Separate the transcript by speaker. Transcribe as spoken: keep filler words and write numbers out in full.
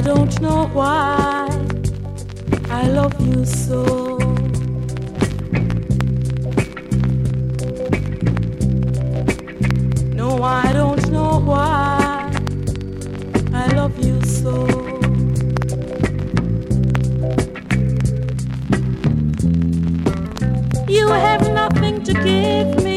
Speaker 1: don't know why I love you so. No, I don't know why I love you so. You have nothing to give me.